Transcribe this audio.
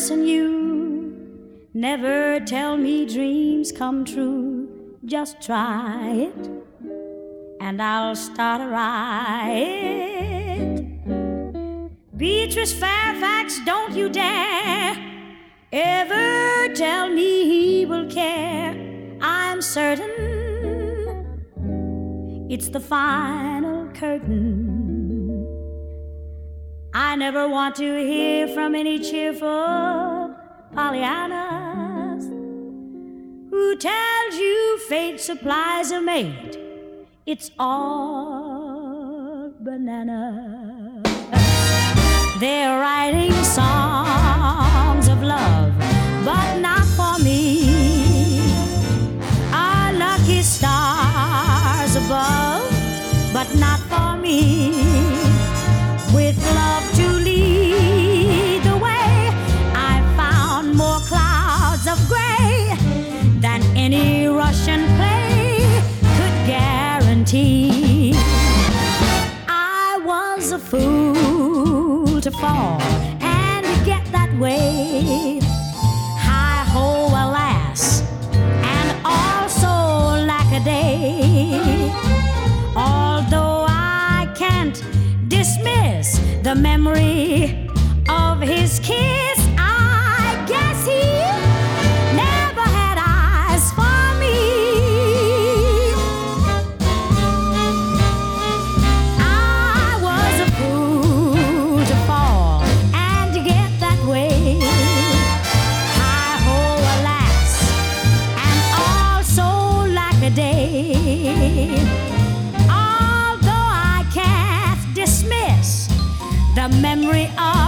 person you. Never tell me dreams come true. Just try it, and I'll start a riot. Beatrice Fairfax, don't you dare ever tell me he will care. I'm certain it's the final curtain. I never want to hear from any cheerful Pollyannas who tells you fate supplies a mate. It's all banana. They're writing songs of love, but not for me. Our lucky stars above, but not for me. With love to lead the way, I found more clouds of gray than any Russian play could guarantee. I was a fool to fall and get that way. Hi-ho, alas, and also lack-a-day. Although I can't dismiss the memory of his kiss, I guess he never had eyes for me. I was a fool to fall and to get that way. Hi-ho, alas, and also lack-a-day. Although I can't dismiss the memory of